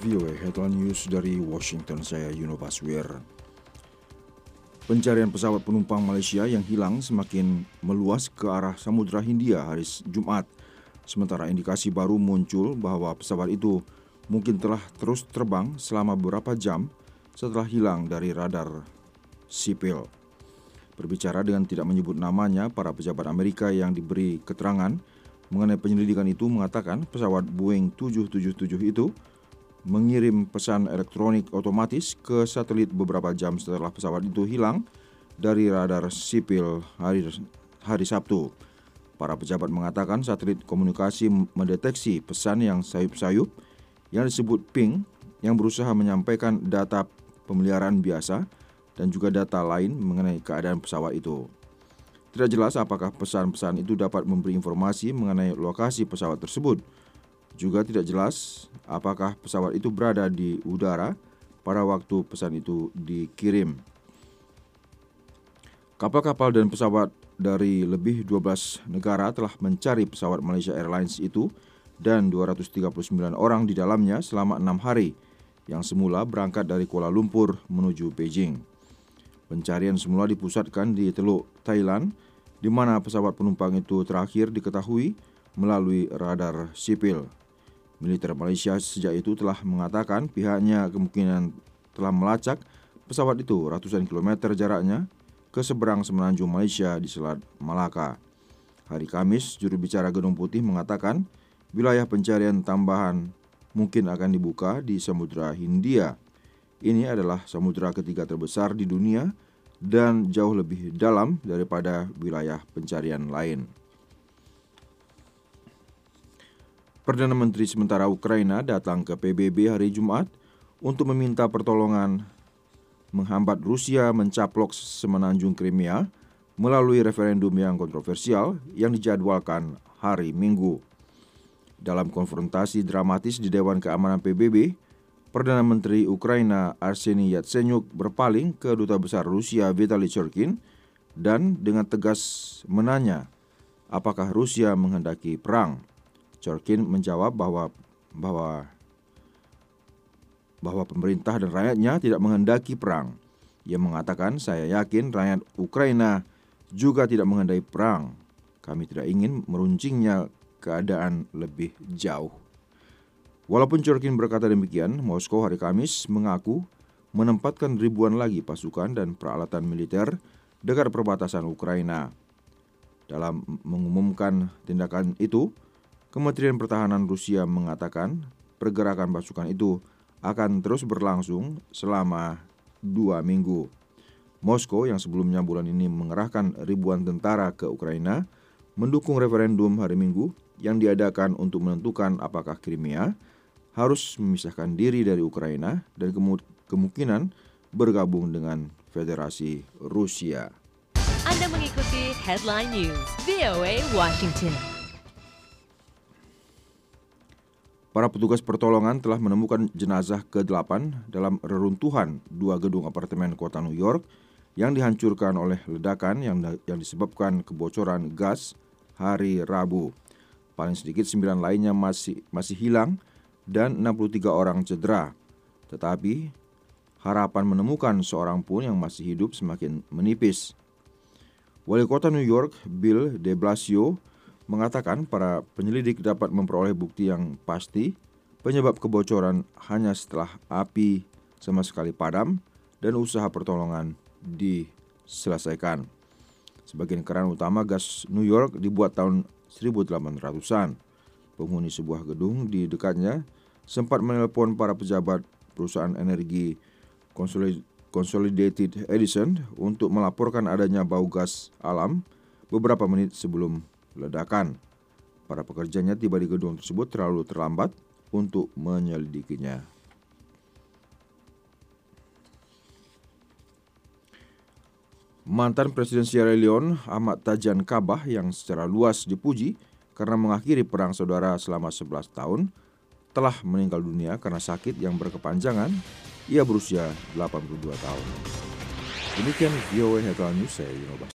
VOA Headline News dari Washington, saya Yuno Baswir. Pencarian pesawat penumpang Malaysia yang hilang semakin meluas ke arah Samudra Hindia hari Jumat. Sementara indikasi baru muncul bahwa pesawat itu mungkin telah terus terbang selama beberapa jam setelah hilang dari radar sipil. Berbicara dengan tidak menyebut namanya, para pejabat Amerika yang diberi keterangan mengenai penyelidikan itu mengatakan pesawat Boeing 777 itu mengirim pesan elektronik otomatis ke satelit beberapa jam setelah pesawat itu hilang dari radar sipil hari Sabtu. Para pejabat mengatakan satelit komunikasi mendeteksi pesan yang sayup-sayup yang disebut ping yang berusaha menyampaikan data pemeliharaan biasa dan juga data lain mengenai keadaan pesawat itu. Tidak jelas apakah pesan-pesan itu dapat memberi informasi mengenai lokasi pesawat tersebut. Juga tidak jelas apakah pesawat itu berada di udara pada waktu pesan itu dikirim. Kapal-kapal dan pesawat dari lebih 12 negara telah mencari pesawat Malaysia Airlines itu dan 239 orang di dalamnya selama 6 hari yang semula berangkat dari Kuala Lumpur menuju Beijing. Pencarian semula dipusatkan di Teluk Thailand, di mana pesawat penumpang itu terakhir diketahui melalui radar sipil. Militer Malaysia sejak itu telah mengatakan pihaknya kemungkinan telah melacak pesawat itu ratusan kilometer jaraknya ke seberang semenanjung Malaysia di Selat Malaka. Hari Kamis, juru bicara Gedung Putih mengatakan wilayah pencarian tambahan mungkin akan dibuka di Samudra Hindia. Ini adalah samudra ketiga terbesar di dunia dan jauh lebih dalam daripada wilayah pencarian lain. Perdana Menteri sementara Ukraina datang ke PBB hari Jumat untuk meminta pertolongan menghambat Rusia mencaplok semenanjung Crimea melalui referendum yang kontroversial yang dijadwalkan hari Minggu. Dalam konfrontasi dramatis di Dewan Keamanan PBB, Perdana Menteri Ukraina Arseniy Yatsenyuk berpaling ke Duta Besar Rusia Vitaly Churkin dan dengan tegas menanya apakah Rusia menghendaki perang. Churkin menjawab bahwa pemerintah dan rakyatnya tidak menghendaki perang. Ia mengatakan, "Saya yakin rakyat Ukraina juga tidak menghendaki perang. Kami tidak ingin meruncingnya keadaan lebih jauh." Walaupun Churkin berkata demikian, Moskow hari Kamis mengaku menempatkan ribuan lagi pasukan dan peralatan militer dekat perbatasan Ukraina. Dalam mengumumkan tindakan itu, Kementerian Pertahanan Rusia mengatakan pergerakan pasukan itu akan terus berlangsung selama 2 minggu. Moskow yang sebelumnya bulan ini mengerahkan ribuan tentara ke Ukraina mendukung referendum hari Minggu yang diadakan untuk menentukan apakah Crimea harus memisahkan diri dari Ukraina dan kemungkinan bergabung dengan Federasi Rusia. Anda mengikuti Headline News VOA Washington. Para petugas pertolongan telah menemukan jenazah ke-8 dalam reruntuhan 2 gedung apartemen kota New York yang dihancurkan oleh ledakan yang disebabkan kebocoran gas hari Rabu. Paling sedikit 9 lainnya masih hilang dan 63 orang cedera. Tetapi harapan menemukan seorang pun yang masih hidup semakin menipis. Wali kota New York, Bill de Blasio, mengatakan para penyelidik dapat memperoleh bukti yang pasti penyebab kebocoran hanya setelah api sama sekali padam dan usaha pertolongan diselesaikan. Sebagian keran utama gas New York dibuat tahun 1800-an. Penghuni sebuah gedung di dekatnya sempat menelpon para pejabat perusahaan energi Consolidated Edison untuk melaporkan adanya bau gas alam beberapa menit sebelum ledakan. Para pekerjanya tiba di gedung tersebut terlalu terlambat untuk menyelidikinya. Mantan Presiden Sierra Leone Ahmad Tajan Kabah yang secara luas dipuji karena mengakhiri perang saudara selama 11 tahun telah meninggal dunia karena sakit yang berkepanjangan. Ia berusia 82 tahun. Demikian VOA Headline News, saya Yuno Baswir.